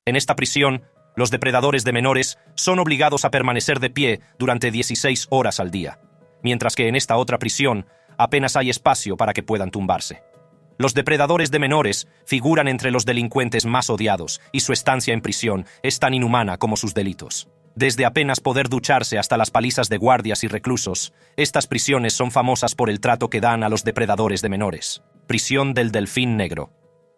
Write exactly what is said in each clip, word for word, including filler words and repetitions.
En esta prisión, los depredadores de menores son obligados a permanecer de pie durante dieciséis horas al día, mientras que en esta otra prisión apenas hay espacio para que puedan tumbarse. Los depredadores de menores figuran entre los delincuentes más odiados y su estancia en prisión es tan inhumana como sus delitos. Desde apenas poder ducharse hasta las palizas de guardias y reclusos, estas prisiones son famosas por el trato que dan a los depredadores de menores. Prisión del Delfín Negro.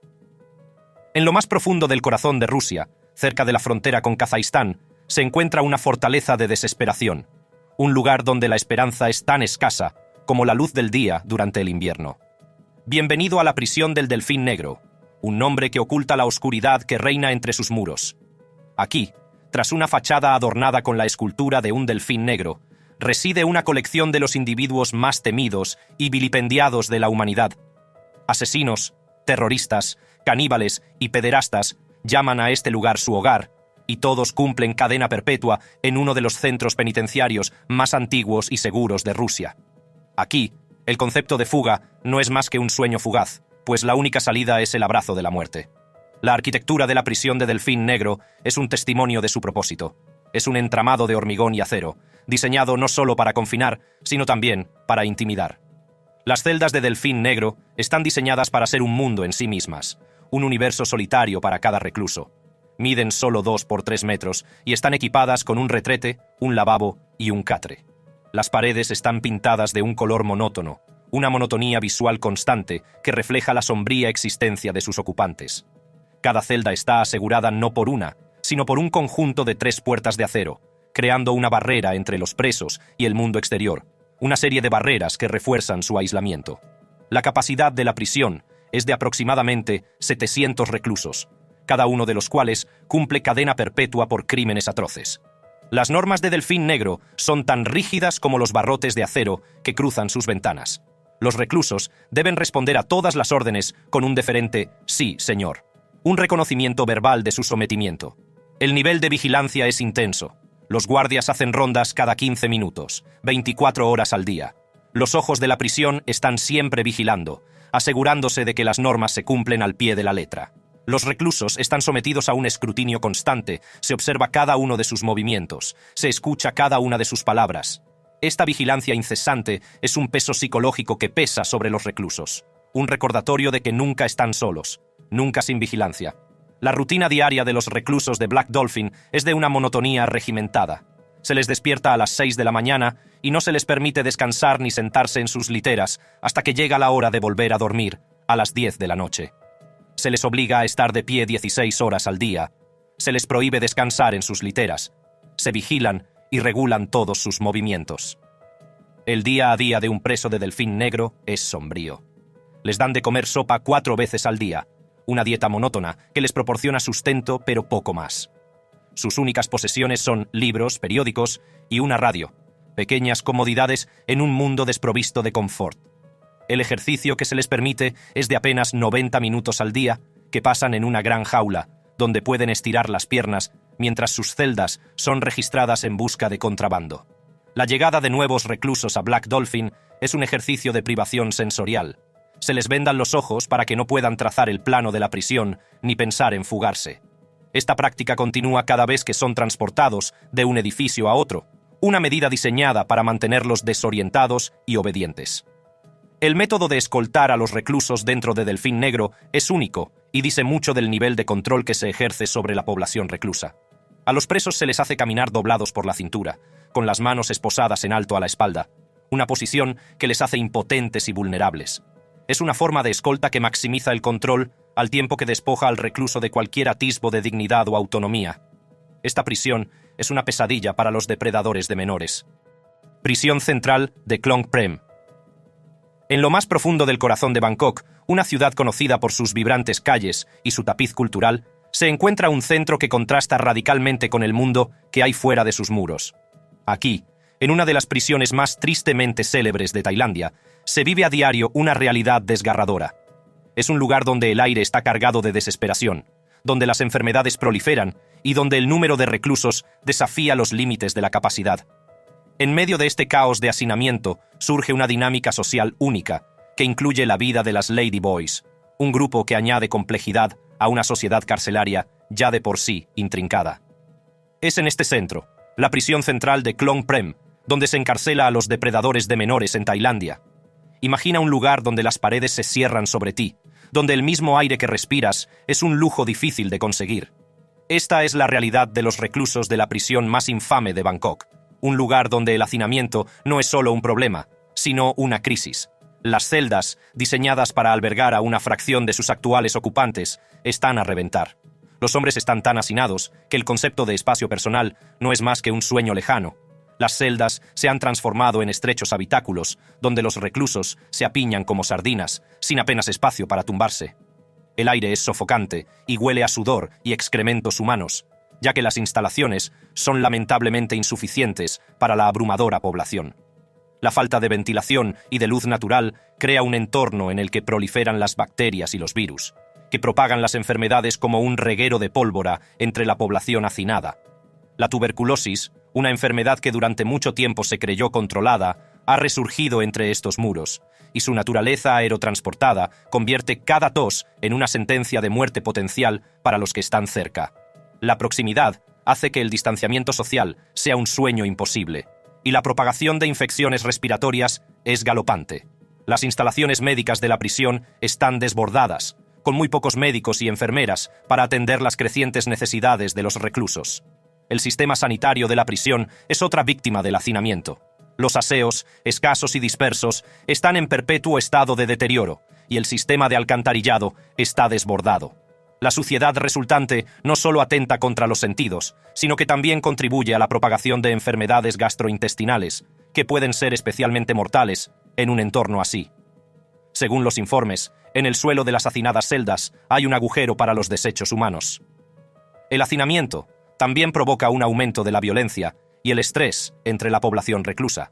En lo más profundo del corazón de Rusia, cerca de la frontera con Kazajistán, se encuentra una fortaleza de desesperación, un lugar donde la esperanza es tan escasa como la luz del día durante el invierno. Bienvenido a la prisión del Delfín Negro, un nombre que oculta la oscuridad que reina entre sus muros. Aquí, tras una fachada adornada con la escultura de un delfín negro, reside una colección de los individuos más temidos y vilipendiados de la humanidad. Asesinos, terroristas, caníbales y pederastas llaman a este lugar su hogar, y todos cumplen cadena perpetua en uno de los centros penitenciarios más antiguos y seguros de Rusia. Aquí, el concepto de fuga no es más que un sueño fugaz, pues la única salida es el abrazo de la muerte. La arquitectura de la prisión de Delfín Negro es un testimonio de su propósito. Es un entramado de hormigón y acero, diseñado no solo para confinar, sino también para intimidar. Las celdas de Delfín Negro están diseñadas para ser un mundo en sí mismas, un universo solitario para cada recluso. Miden solo dos por tres metros y están equipadas con un retrete, un lavabo y un catre. Las paredes están pintadas de un color monótono, una monotonía visual constante que refleja la sombría existencia de sus ocupantes. Cada celda está asegurada no por una, sino por un conjunto de tres puertas de acero, creando una barrera entre los presos y el mundo exterior, una serie de barreras que refuerzan su aislamiento. La capacidad de la prisión es de aproximadamente setecientos reclusos, cada uno de los cuales cumple cadena perpetua por crímenes atroces. Las normas de Delfín Negro son tan rígidas como los barrotes de acero que cruzan sus ventanas. Los reclusos deben responder a todas las órdenes con un deferente «sí, señor», un reconocimiento verbal de su sometimiento. El nivel de vigilancia es intenso. Los guardias hacen rondas cada quince minutos, veinticuatro horas al día. Los ojos de la prisión están siempre vigilando, asegurándose de que las normas se cumplen al pie de la letra. Los reclusos están sometidos a un escrutinio constante, se observa cada uno de sus movimientos, se escucha cada una de sus palabras. Esta vigilancia incesante es un peso psicológico que pesa sobre los reclusos, un recordatorio de que nunca están solos, nunca sin vigilancia. La rutina diaria de los reclusos de Black Dolphin es de una monotonía regimentada. Se les despierta a las seis de la mañana y no se les permite descansar ni sentarse en sus literas hasta que llega la hora de volver a dormir, a las diez de la noche. Se les obliga a estar de pie dieciséis horas al día. Se les prohíbe descansar en sus literas. Se vigilan y regulan todos sus movimientos. El día a día de un preso de Delfín Negro es sombrío. Les dan de comer sopa cuatro veces al día, una dieta monótona que les proporciona sustento pero poco más. Sus únicas posesiones son libros, periódicos y una radio, pequeñas comodidades en un mundo desprovisto de confort. El ejercicio que se les permite es de apenas noventa minutos al día, que pasan en una gran jaula, donde pueden estirar las piernas mientras sus celdas son registradas en busca de contrabando. La llegada de nuevos reclusos a Black Dolphin es un ejercicio de privación sensorial. Se les vendan los ojos para que no puedan trazar el plano de la prisión ni pensar en fugarse. Esta práctica continúa cada vez que son transportados de un edificio a otro, una medida diseñada para mantenerlos desorientados y obedientes. El método de escoltar a los reclusos dentro de Delfín Negro es único y dice mucho del nivel de control que se ejerce sobre la población reclusa. A los presos se les hace caminar doblados por la cintura, con las manos esposadas en alto a la espalda, una posición que les hace impotentes y vulnerables. Es una forma de escolta que maximiza el control al tiempo que despoja al recluso de cualquier atisbo de dignidad o autonomía. Esta prisión es una pesadilla para los depredadores de menores. Prisión central de Klong Prem. En lo más profundo del corazón de Bangkok, una ciudad conocida por sus vibrantes calles y su tapiz cultural, se encuentra un centro que contrasta radicalmente con el mundo que hay fuera de sus muros. Aquí, en una de las prisiones más tristemente célebres de Tailandia, se vive a diario una realidad desgarradora. Es un lugar donde el aire está cargado de desesperación, donde las enfermedades proliferan y donde el número de reclusos desafía los límites de la capacidad. En medio de este caos de hacinamiento surge una dinámica social única que incluye la vida de las Lady Boys, un grupo que añade complejidad a una sociedad carcelaria ya de por sí intrincada. Es en este centro, la prisión central de Klong Prem, donde se encarcela a los depredadores de menores en Tailandia. Imagina un lugar donde las paredes se cierran sobre ti, donde el mismo aire que respiras es un lujo difícil de conseguir. Esta es la realidad de los reclusos de la prisión más infame de Bangkok, un lugar donde el hacinamiento no es solo un problema, sino una crisis. Las celdas, diseñadas para albergar a una fracción de sus actuales ocupantes, están a reventar. Los hombres están tan hacinados que el concepto de espacio personal no es más que un sueño lejano. Las celdas se han transformado en estrechos habitáculos, donde los reclusos se apiñan como sardinas, sin apenas espacio para tumbarse. El aire es sofocante y huele a sudor y excrementos humanos, ya que las instalaciones son lamentablemente insuficientes para la abrumadora población. La falta de ventilación y de luz natural crea un entorno en el que proliferan las bacterias y los virus, que propagan las enfermedades como un reguero de pólvora entre la población hacinada. La tuberculosis, una enfermedad que durante mucho tiempo se creyó controlada, ha resurgido entre estos muros, y su naturaleza aerotransportada convierte cada tos en una sentencia de muerte potencial para los que están cerca. La proximidad hace que el distanciamiento social sea un sueño imposible, y la propagación de infecciones respiratorias es galopante. Las instalaciones médicas de la prisión están desbordadas, con muy pocos médicos y enfermeras para atender las crecientes necesidades de los reclusos. El sistema sanitario de la prisión es otra víctima del hacinamiento. Los aseos, escasos y dispersos, están en perpetuo estado de deterioro, y el sistema de alcantarillado está desbordado. La suciedad resultante no solo atenta contra los sentidos, sino que también contribuye a la propagación de enfermedades gastrointestinales, que pueden ser especialmente mortales en un entorno así. Según los informes, en el suelo de las hacinadas celdas hay un agujero para los desechos humanos. El hacinamiento también provoca un aumento de la violencia y el estrés entre la población reclusa.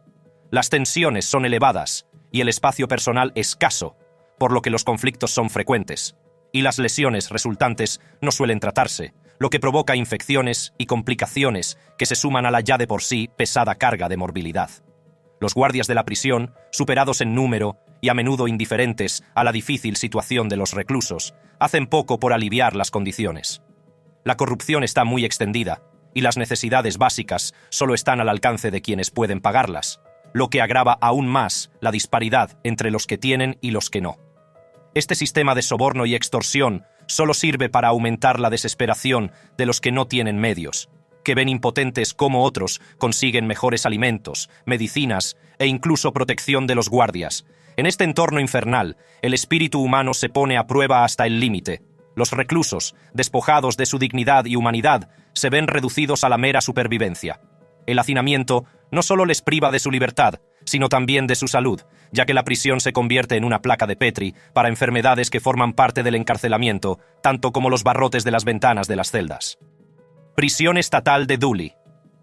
Las tensiones son elevadas y el espacio personal escaso, por lo que los conflictos son frecuentes, y las lesiones resultantes no suelen tratarse, lo que provoca infecciones y complicaciones que se suman a la ya de por sí pesada carga de morbilidad. Los guardias de la prisión, superados en número y a menudo indiferentes a la difícil situación de los reclusos, hacen poco por aliviar las condiciones. La corrupción está muy extendida, y las necesidades básicas solo están al alcance de quienes pueden pagarlas, lo que agrava aún más la disparidad entre los que tienen y los que no. Este sistema de soborno y extorsión solo sirve para aumentar la desesperación de los que no tienen medios, que ven impotentes cómo otros consiguen mejores alimentos, medicinas e incluso protección de los guardias. En este entorno infernal, el espíritu humano se pone a prueba hasta el límite. Los reclusos, despojados de su dignidad y humanidad, se ven reducidos a la mera supervivencia. El hacinamiento no solo les priva de su libertad, sino también de su salud, ya que la prisión se convierte en una placa de Petri para enfermedades que forman parte del encarcelamiento, tanto como los barrotes de las ventanas de las celdas. Prisión estatal de Dully.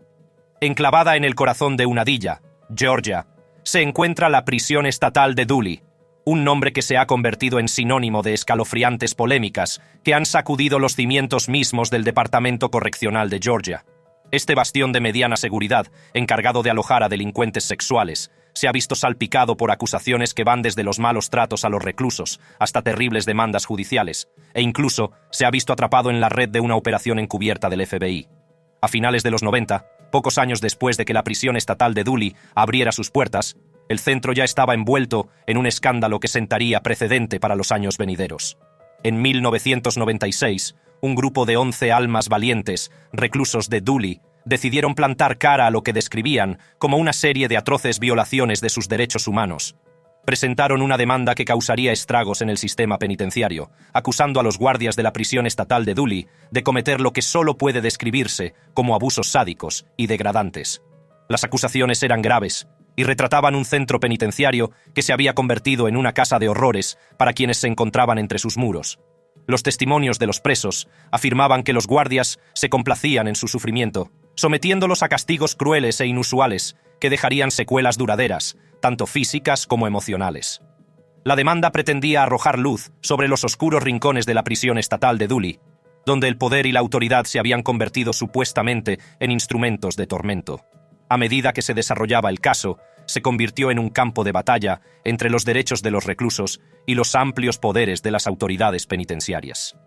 Enclavada en el corazón de Unadilla, Georgia, se encuentra la prisión estatal de Dully, un nombre que se ha convertido en sinónimo de escalofriantes polémicas que han sacudido los cimientos mismos del Departamento Correccional de Georgia. Este bastión de mediana seguridad, encargado de alojar a delincuentes sexuales, se ha visto salpicado por acusaciones que van desde los malos tratos a los reclusos hasta terribles demandas judiciales, e incluso se ha visto atrapado en la red de una operación encubierta del F B I. A finales de los noventa, pocos años después de que la prisión estatal de Dully abriera sus puertas, el centro ya estaba envuelto en un escándalo que sentaría precedente para los años venideros. En mil novecientos noventa y seis, un grupo de once almas valientes, reclusos de Dully, decidieron plantar cara a lo que describían como una serie de atroces violaciones de sus derechos humanos. Presentaron una demanda que causaría estragos en el sistema penitenciario, acusando a los guardias de la prisión estatal de Dully de cometer lo que solo puede describirse como abusos sádicos y degradantes. Las acusaciones eran graves y retrataban un centro penitenciario que se había convertido en una casa de horrores para quienes se encontraban entre sus muros. Los testimonios de los presos afirmaban que los guardias se complacían en su sufrimiento, sometiéndolos a castigos crueles e inusuales que dejarían secuelas duraderas, tanto físicas como emocionales. La demanda pretendía arrojar luz sobre los oscuros rincones de la prisión estatal de Dully, donde el poder y la autoridad se habían convertido supuestamente en instrumentos de tormento. A medida que se desarrollaba el caso, se convirtió en un campo de batalla entre los derechos de los reclusos y los amplios poderes de las autoridades penitenciarias.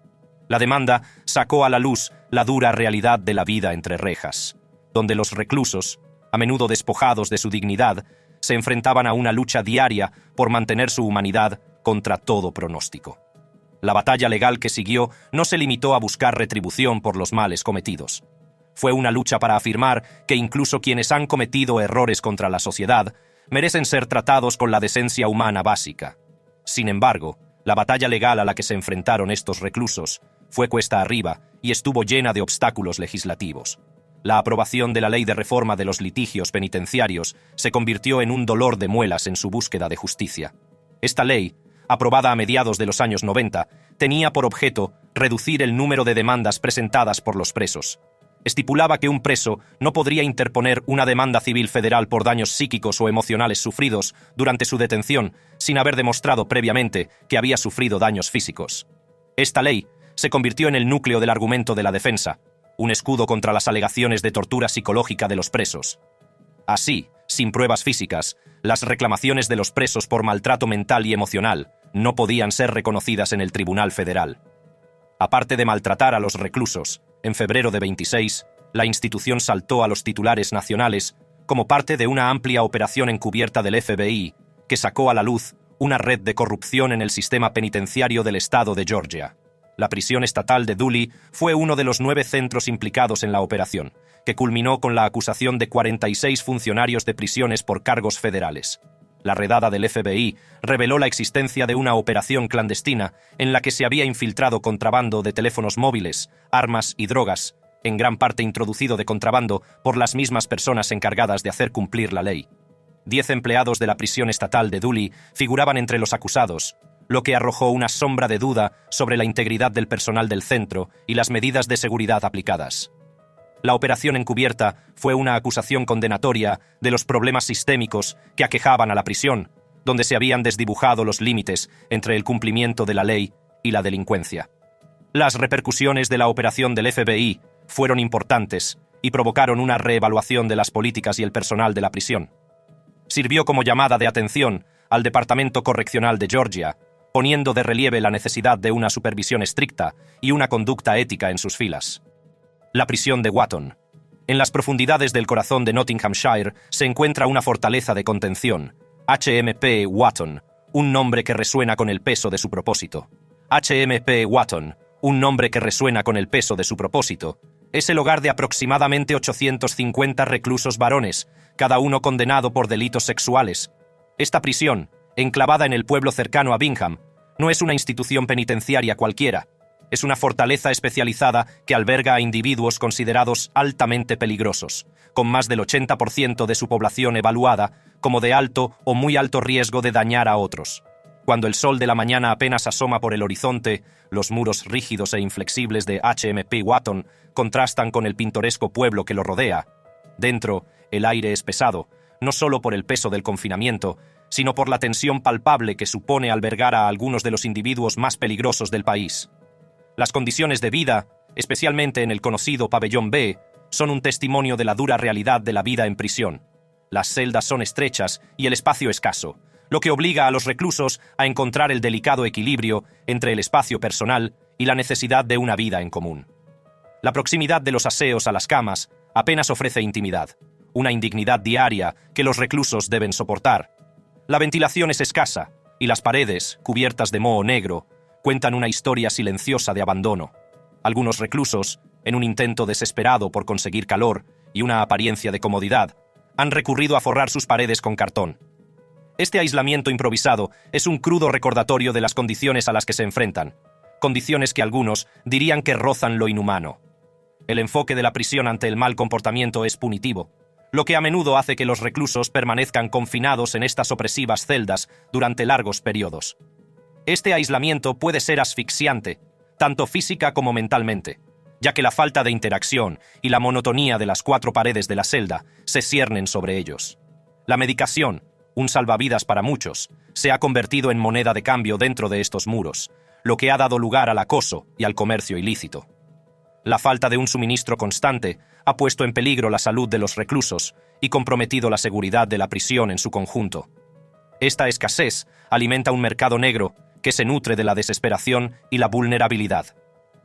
La demanda sacó a la luz la dura realidad de la vida entre rejas, donde los reclusos, a menudo despojados de su dignidad, se enfrentaban a una lucha diaria por mantener su humanidad contra todo pronóstico. La batalla legal que siguió no se limitó a buscar retribución por los males cometidos. Fue una lucha para afirmar que incluso quienes han cometido errores contra la sociedad merecen ser tratados con la decencia humana básica. Sin embargo, la batalla legal a la que se enfrentaron estos reclusos fue cuesta arriba y estuvo llena de obstáculos legislativos. La aprobación de la ley de reforma de los litigios penitenciarios se convirtió en un dolor de muelas en su búsqueda de justicia. Esta ley, aprobada a mediados de los años noventa, tenía por objeto reducir el número de demandas presentadas por los presos. Estipulaba que un preso no podría interponer una demanda civil federal por daños psíquicos o emocionales sufridos durante su detención sin haber demostrado previamente que había sufrido daños físicos. Esta ley se convirtió en el núcleo del argumento de la defensa, un escudo contra las alegaciones de tortura psicológica de los presos. Así, sin pruebas físicas, las reclamaciones de los presos por maltrato mental y emocional no podían ser reconocidas en el Tribunal Federal. Aparte de maltratar a los reclusos, en febrero de veintiséis, la institución saltó a los titulares nacionales como parte de una amplia operación encubierta del F B I que sacó a la luz una red de corrupción en el sistema penitenciario del estado de Georgia. La prisión estatal de Dooley fue uno de los nueve centros implicados en la operación, que culminó con la acusación de cuarenta y seis funcionarios de prisiones por cargos federales. La redada del F B I reveló la existencia de una operación clandestina en la que se había infiltrado contrabando de teléfonos móviles, armas y drogas, en gran parte introducido de contrabando por las mismas personas encargadas de hacer cumplir la ley. Diez empleados de la prisión estatal de Dooley figuraban entre los acusados, lo que arrojó una sombra de duda sobre la integridad del personal del centro y las medidas de seguridad aplicadas. La operación encubierta fue una acusación condenatoria de los problemas sistémicos que aquejaban a la prisión, donde se habían desdibujado los límites entre el cumplimiento de la ley y la delincuencia. Las repercusiones de la operación del F B I fueron importantes y provocaron una reevaluación de las políticas y el personal de la prisión. Sirvió como llamada de atención al Departamento Correccional de Georgia, poniendo de relieve la necesidad de una supervisión estricta y una conducta ética en sus filas. La prisión de Watton. En las profundidades del corazón de Nottinghamshire se encuentra una fortaleza de contención, H M P Watton, un nombre que resuena con el peso de su propósito. H M P Watton, un nombre que resuena con el peso de su propósito, es el hogar de aproximadamente ochocientos cincuenta reclusos varones, cada uno condenado por delitos sexuales. Esta prisión, enclavada en el pueblo cercano a Bingham, no es una institución penitenciaria cualquiera. Es una fortaleza especializada que alberga a individuos considerados altamente peligrosos, con más del ochenta por ciento de su población evaluada como de alto o muy alto riesgo de dañar a otros. Cuando el sol de la mañana apenas asoma por el horizonte, los muros rígidos e inflexibles de H M P Watton contrastan con el pintoresco pueblo que lo rodea. Dentro, el aire es pesado, no solo por el peso del confinamiento, sino por la tensión palpable que supone albergar a algunos de los individuos más peligrosos del país. Las condiciones de vida, especialmente en el conocido Pabellón B, son un testimonio de la dura realidad de la vida en prisión. Las celdas son estrechas y el espacio escaso, lo que obliga a los reclusos a encontrar el delicado equilibrio entre el espacio personal y la necesidad de una vida en común. La proximidad de los aseos a las camas apenas ofrece intimidad, una indignidad diaria que los reclusos deben soportar. La ventilación es escasa y las paredes, cubiertas de moho negro, cuentan una historia silenciosa de abandono. Algunos reclusos, en un intento desesperado por conseguir calor y una apariencia de comodidad, han recurrido a forrar sus paredes con cartón. Este aislamiento improvisado es un crudo recordatorio de las condiciones a las que se enfrentan, condiciones que algunos dirían que rozan lo inhumano. El enfoque de la prisión ante el mal comportamiento es punitivo, lo que a menudo hace que los reclusos permanezcan confinados en estas opresivas celdas durante largos periodos. Este aislamiento puede ser asfixiante, tanto física como mentalmente, ya que la falta de interacción y la monotonía de las cuatro paredes de la celda se ciernen sobre ellos. La medicación, un salvavidas para muchos, se ha convertido en moneda de cambio dentro de estos muros, lo que ha dado lugar al acoso y al comercio ilícito. La falta de un suministro constante ha puesto en peligro la salud de los reclusos y comprometido la seguridad de la prisión en su conjunto. Esta escasez alimenta un mercado negro que se nutre de la desesperación y la vulnerabilidad.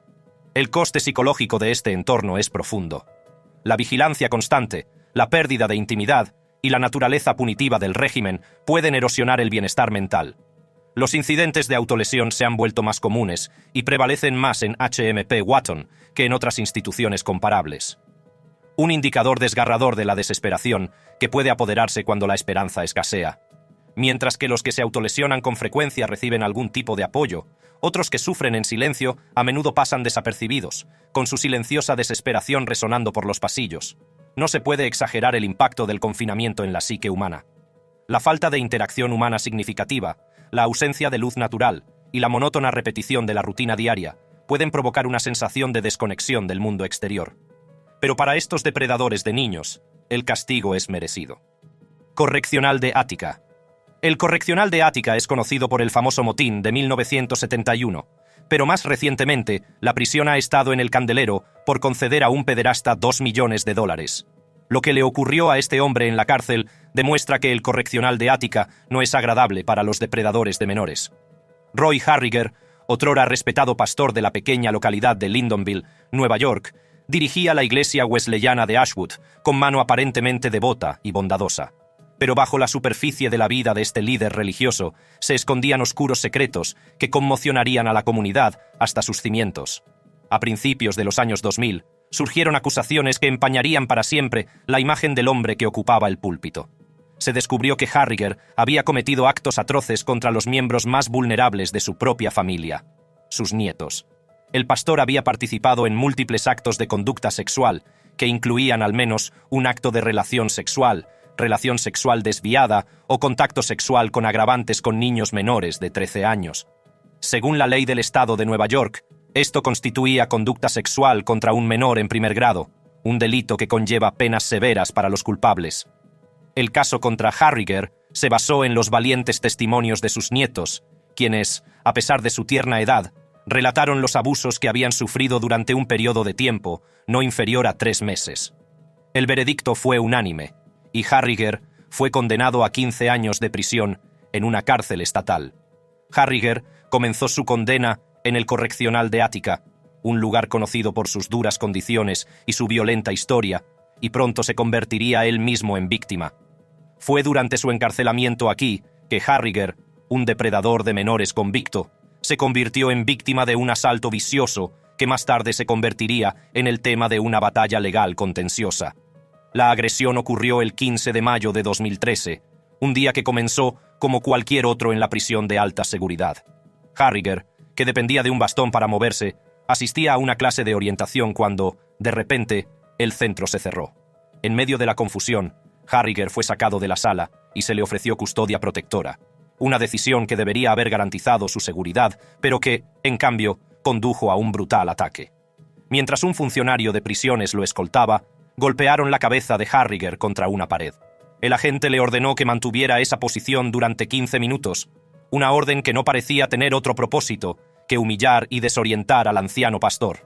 El coste psicológico de este entorno es profundo. La vigilancia constante, la pérdida de intimidad y la naturaleza punitiva del régimen pueden erosionar el bienestar mental. Los incidentes de autolesión se han vuelto más comunes y prevalecen más en H M P Watton que en otras instituciones comparables. Un indicador desgarrador de la desesperación que puede apoderarse cuando la esperanza escasea. Mientras que los que se autolesionan con frecuencia reciben algún tipo de apoyo, otros que sufren en silencio a menudo pasan desapercibidos, con su silenciosa desesperación resonando por los pasillos. No se puede exagerar el impacto del confinamiento en la psique humana. La falta de interacción humana significativa, la ausencia de luz natural y la monótona repetición de la rutina diaria pueden provocar una sensación de desconexión del mundo exterior. Pero para estos depredadores de niños, el castigo es merecido. Correccional de Ática. El Correccional de Ática es conocido por el famoso motín de mil novecientos setenta y uno, pero más recientemente la prisión ha estado en el candelero por conceder a un pederasta dos millones de dólares. Lo que le ocurrió a este hombre en la cárcel demuestra que el Correccional de Ática no es agradable para los depredadores de menores. Roy Harriger, otrora respetado pastor de la pequeña localidad de Lyndonville, Nueva York, dirigía la iglesia wesleyana de Ashwood con mano aparentemente devota y bondadosa. Pero bajo la superficie de la vida de este líder religioso se escondían oscuros secretos que conmocionarían a la comunidad hasta sus cimientos. A principios de los años dos mil, surgieron acusaciones que empañarían para siempre la imagen del hombre que ocupaba el púlpito. Se descubrió que Harriger había cometido actos atroces contra los miembros más vulnerables de su propia familia, sus nietos. El pastor había participado en múltiples actos de conducta sexual, que incluían al menos un acto de relación sexual, relación sexual desviada o contacto sexual con agravantes con niños menores de trece años. Según la ley del estado de Nueva York, esto constituía conducta sexual contra un menor en primer grado, un delito que conlleva penas severas para los culpables. El caso contra Harriger se basó en los valientes testimonios de sus nietos, quienes, a pesar de su tierna edad, relataron los abusos que habían sufrido durante un periodo de tiempo no inferior a tres meses. El veredicto fue unánime, y Harriger fue condenado a quince años de prisión en una cárcel estatal. Harriger comenzó su condena en el Correccional de Ática, un lugar conocido por sus duras condiciones y su violenta historia, y pronto se convertiría él mismo en víctima. Fue durante su encarcelamiento aquí que Harriger, un depredador de menores convicto, se convirtió en víctima de un asalto vicioso que más tarde se convertiría en el tema de una batalla legal contenciosa. La agresión ocurrió el quince de mayo de dos mil trece, un día que comenzó como cualquier otro en la prisión de alta seguridad. Harriger, que dependía de un bastón para moverse, asistía a una clase de orientación cuando, de repente, el centro se cerró. En medio de la confusión, Harriger fue sacado de la sala y se le ofreció custodia protectora, una decisión que debería haber garantizado su seguridad, pero que, en cambio, condujo a un brutal ataque. Mientras un funcionario de prisiones lo escoltaba, golpearon la cabeza de Harriger contra una pared. El agente le ordenó que mantuviera esa posición durante quince minutos, una orden que no parecía tener otro propósito que humillar y desorientar al anciano pastor.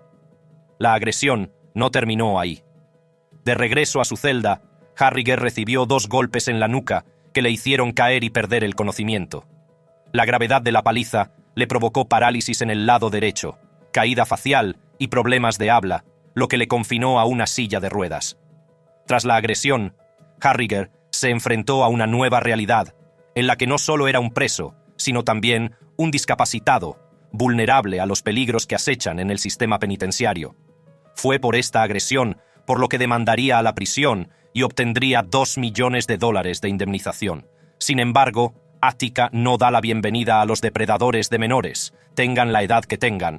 La agresión no terminó ahí. De regreso a su celda, Harriger recibió dos golpes en la nuca que le hicieron caer y perder el conocimiento. La gravedad de la paliza le provocó parálisis en el lado derecho, caída facial y problemas de habla, lo que le confinó a una silla de ruedas. Tras la agresión, Harriger se enfrentó a una nueva realidad, en la que no solo era un preso, sino también un discapacitado, vulnerable a los peligros que acechan en el sistema penitenciario. Fue por esta agresión por lo que demandaría a la prisión y obtendría dos millones de dólares de indemnización. Sin embargo, Ática no da la bienvenida a los depredadores de menores, tengan la edad que tengan.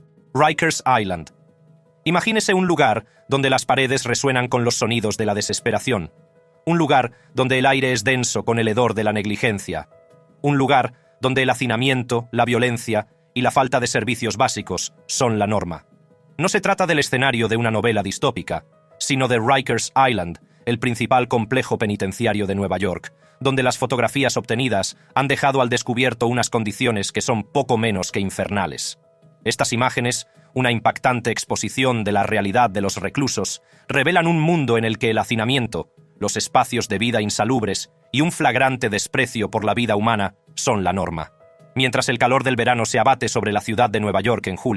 Rikers Island. Imagínese un lugar donde las paredes resuenan con los sonidos de la desesperación. Un lugar donde el aire es denso con el hedor de la negligencia. Un lugar donde el hacinamiento, la violencia y la falta de servicios básicos son la norma. No se trata del escenario de una novela distópica, sino de Rikers Island, el principal complejo penitenciario de Nueva York, donde las fotografías obtenidas han dejado al descubierto unas condiciones que son poco menos que infernales. Estas imágenes, una impactante exposición de la realidad de los reclusos, revelan un mundo en el que el hacinamiento, los espacios de vida insalubres y un flagrante desprecio por la vida humana son la norma. Mientras el calor del verano se abate sobre la ciudad de Nueva York en julio,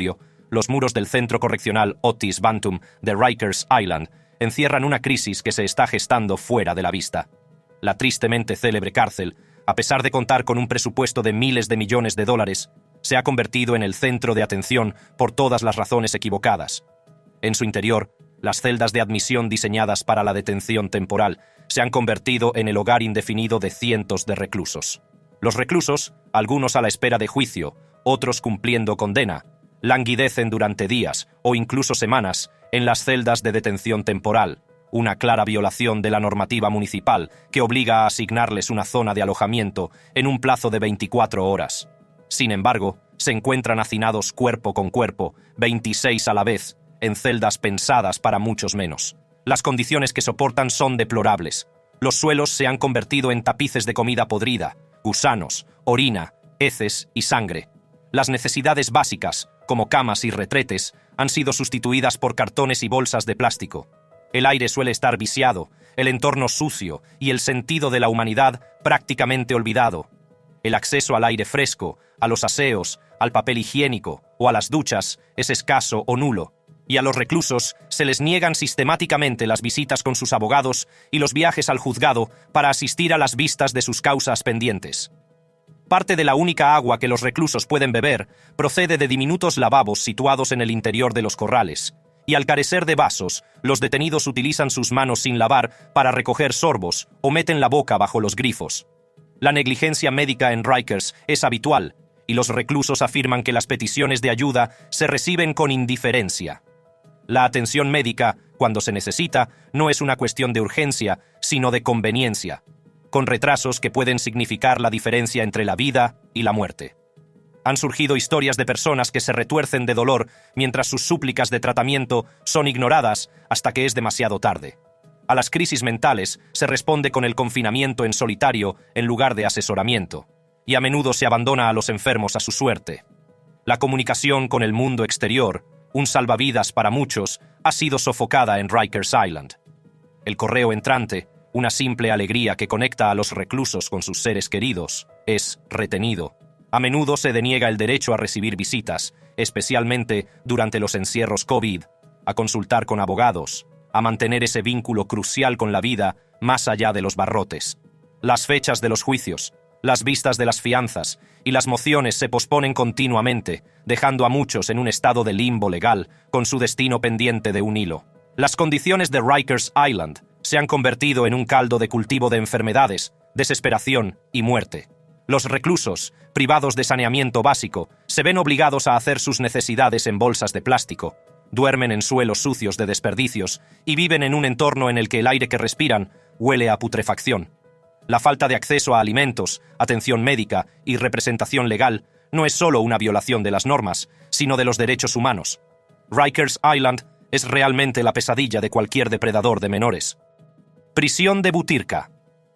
los muros del centro correccional Otis Bantam de Rikers Island encierran una crisis que se está gestando fuera de la vista. La tristemente célebre cárcel, a pesar de contar con un presupuesto de miles de millones de dólares, se ha convertido en el centro de atención por todas las razones equivocadas. En su interior, las celdas de admisión diseñadas para la detención temporal se han convertido en el hogar indefinido de cientos de reclusos. Los reclusos, algunos a la espera de juicio, otros cumpliendo condena, languidecen durante días o incluso semanas en las celdas de detención temporal, una clara violación de la normativa municipal que obliga a asignarles una zona de alojamiento en un plazo de veinticuatro horas. Sin embargo, se encuentran hacinados cuerpo con cuerpo, veintiséis a la vez, en celdas pensadas para muchos menos. Las condiciones que soportan son deplorables. Los suelos se han convertido en tapices de comida podrida, gusanos, orina, heces y sangre. Las necesidades básicas, como camas y retretes, han sido sustituidas por cartones y bolsas de plástico. El aire suele estar viciado, el entorno sucio y el sentido de la humanidad prácticamente olvidado. El acceso al aire fresco, a los aseos, al papel higiénico o a las duchas es escaso o nulo, y a los reclusos se les niegan sistemáticamente las visitas con sus abogados y los viajes al juzgado para asistir a las vistas de sus causas pendientes. Parte de la única agua que los reclusos pueden beber procede de diminutos lavabos situados en el interior de los corrales, y al carecer de vasos, los detenidos utilizan sus manos sin lavar para recoger sorbos o meten la boca bajo los grifos. La negligencia médica en Rikers es habitual, y los reclusos afirman que las peticiones de ayuda se reciben con indiferencia. La atención médica, cuando se necesita, no es una cuestión de urgencia, sino de conveniencia, con retrasos que pueden significar la diferencia entre la vida y la muerte. Han surgido historias de personas que se retuercen de dolor mientras sus súplicas de tratamiento son ignoradas hasta que es demasiado tarde. A las crisis mentales se responde con el confinamiento en solitario en lugar de asesoramiento, y a menudo se abandona a los enfermos a su suerte. La comunicación con el mundo exterior, un salvavidas para muchos, ha sido sofocada en Rikers Island. El correo entrante, una simple alegría que conecta a los reclusos con sus seres queridos, es retenido. A menudo se deniega el derecho a recibir visitas, especialmente durante los encierros COVID, a consultar con abogados, a mantener ese vínculo crucial con la vida más allá de los barrotes. Las fechas de los juicios, las vistas de las fianzas y las mociones se posponen continuamente, dejando a muchos en un estado de limbo legal, con su destino pendiente de un hilo. Las condiciones de Rikers Island se han convertido en un caldo de cultivo de enfermedades, desesperación y muerte. Los reclusos, privados de saneamiento básico, se ven obligados a hacer sus necesidades en bolsas de plástico, duermen en suelos sucios de desperdicios y viven en un entorno en el que el aire que respiran huele a putrefacción. La falta de acceso a alimentos, atención médica y representación legal no es solo una violación de las normas, sino de los derechos humanos. Rikers Island es realmente la pesadilla de cualquier depredador de menores. Prisión de Butyrka.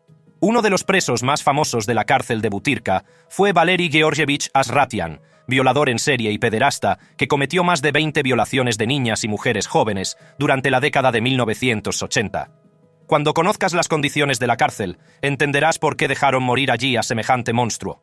Uno de los presos más famosos de la cárcel de Butyrka fue Valery Georgievich Asratian, violador en serie y pederasta que cometió más de veinte violaciones de niñas y mujeres jóvenes durante la década de mil novecientos ochenta. Cuando conozcas las condiciones de la cárcel, entenderás por qué dejaron morir allí a semejante monstruo.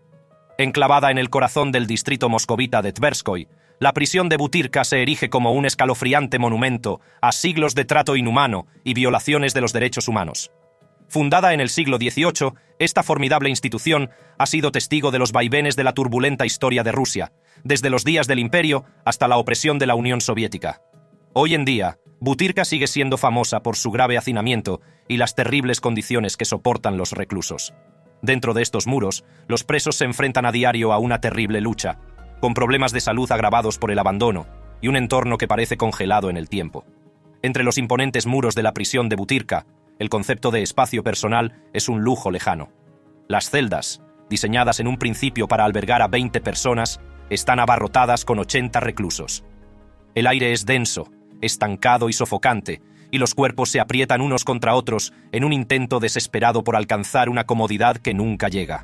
Enclavada en el corazón del distrito moscovita de Tverskoy, la prisión de Butyrka se erige como un escalofriante monumento a siglos de trato inhumano y violaciones de los derechos humanos. Fundada en el siglo dieciocho, esta formidable institución ha sido testigo de los vaivenes de la turbulenta historia de Rusia, desde los días del Imperio hasta la opresión de la Unión Soviética. Hoy en día, Butyrka sigue siendo famosa por su grave hacinamiento y las terribles condiciones que soportan los reclusos. Dentro de estos muros, los presos se enfrentan a diario a una terrible lucha, con problemas de salud agravados por el abandono y un entorno que parece congelado en el tiempo. Entre los imponentes muros de la prisión de Butyrka, el concepto de espacio personal es un lujo lejano. Las celdas, diseñadas en un principio para albergar a veinte personas, están abarrotadas con ochenta reclusos. El aire es denso, estancado y sofocante, y los cuerpos se aprietan unos contra otros en un intento desesperado por alcanzar una comodidad que nunca llega.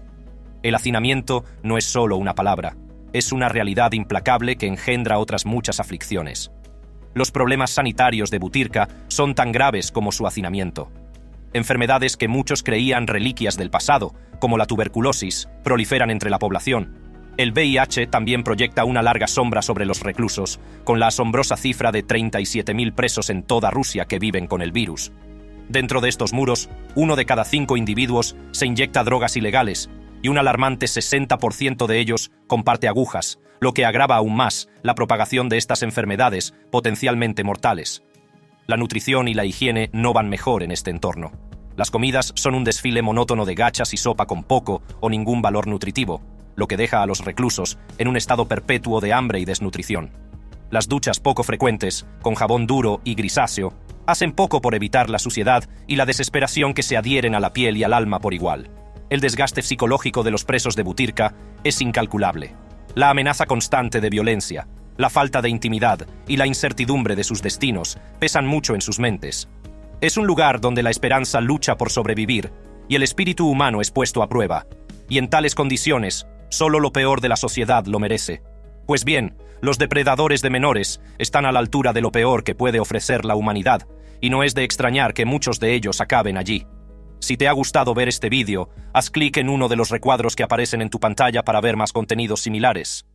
El hacinamiento no es solo una palabra, es una realidad implacable que engendra otras muchas aflicciones. Los problemas sanitarios de Butyrka son tan graves como su hacinamiento. Enfermedades que muchos creían reliquias del pasado, como la tuberculosis, proliferan entre la población. El V I H también proyecta una larga sombra sobre los reclusos, con la asombrosa cifra de treinta y siete mil presos en toda Rusia que viven con el virus. Dentro de estos muros, uno de cada cinco individuos se inyecta drogas ilegales, y un alarmante sesenta por ciento de ellos comparte agujas, lo que agrava aún más la propagación de estas enfermedades potencialmente mortales. La nutrición y la higiene no van mejor en este entorno. Las comidas son un desfile monótono de gachas y sopa con poco o ningún valor nutritivo, lo que deja a los reclusos en un estado perpetuo de hambre y desnutrición. Las duchas poco frecuentes, con jabón duro y grisáceo, hacen poco por evitar la suciedad y la desesperación que se adhieren a la piel y al alma por igual. El desgaste psicológico de los presos de Butyrka es incalculable. La amenaza constante de violencia, la falta de intimidad y la incertidumbre de sus destinos pesan mucho en sus mentes. Es un lugar donde la esperanza lucha por sobrevivir y el espíritu humano es puesto a prueba. Y en tales condiciones, solo lo peor de la sociedad lo merece. Pues bien, los depredadores de menores están a la altura de lo peor que puede ofrecer la humanidad, y no es de extrañar que muchos de ellos acaben allí. Si te ha gustado ver este vídeo, haz clic en uno de los recuadros que aparecen en tu pantalla para ver más contenidos similares.